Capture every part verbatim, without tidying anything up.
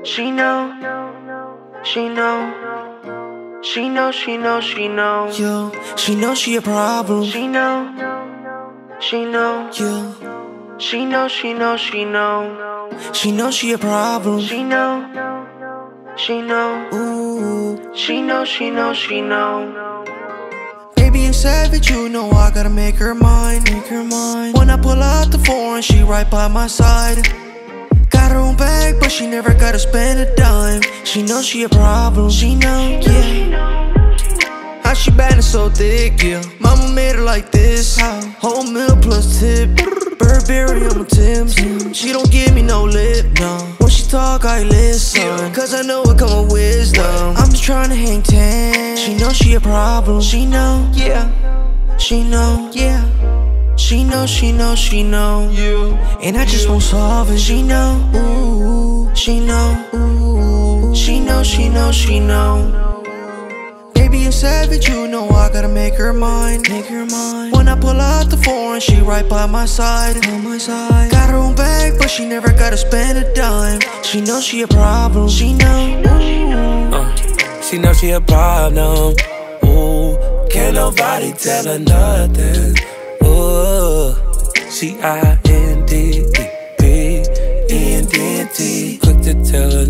She know, she know, she know, she know, she know. Yo, she know she a problem. She know, she know, Yo, she know, she know, she know. she know she a problem. She know, she know, Ooh, she know, she know, she know. baby, a savage, you know I gotta make her mine. Make her mine. When I pull out the foreign, she right by my side. Got her own bag, but she never gotta spend a dime. She know she a problem. She know, yeah. How she bad and so thick, yeah. Mama made her like this. Whole meal plus tip. Burberry on my Timbs. She don't give me no lip, no. When she talk, I listen. Cause I know it come with wisdom. I'm just trying to hang ten. She know she a problem. She know, yeah. She know, yeah. She know, she know, she know. And I just won't solve it. She know, ooh. She know, ooh. She know, she know, she know. Baby, a savage, you know I gotta make her mine. Make her mine. When I pull out the foreign, she right by my side. By my side. Got her own bag, but she never gotta spend a dime. She know she a problem. She know. Ooh. Uh, she know she a problem. Ooh, can't nobody tell her nothing. Ooh, she I N D E N D T. Quick to tell a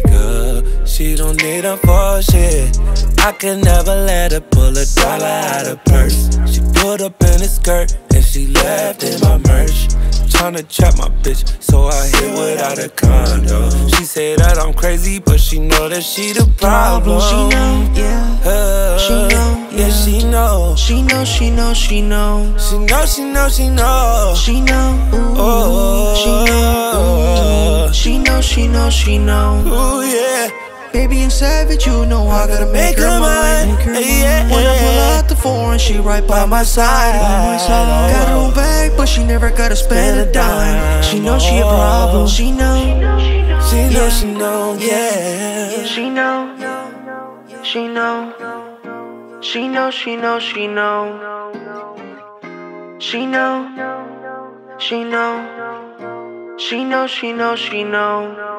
nigga she don't need her for shit. I can never let her pull a dollar out of purse. She put up in a skirt and she left in my merch. Tryna trap my bitch, so I hit without a condo. She say that I'm crazy, but she know that she the problem. She know, yeah. Uh, She know, yeah, she know. She know, she know, she know. She know, she know, she know. She know, ooh. Oh, She know, ooh. She know, she know, she know. Ooh, yeah. Baby, a savage, you know I gotta make, Make her her mine. mine. Make her Yeah. mine. When I pull out the foreign, she right by my side. By my side. Got her own bag, but she never gotta spend a dime. She know she a problem. She know. She know, Yeah. she know, yeah. She know, she know, she know, she know, she know. She know, she know, she know, she know, she know.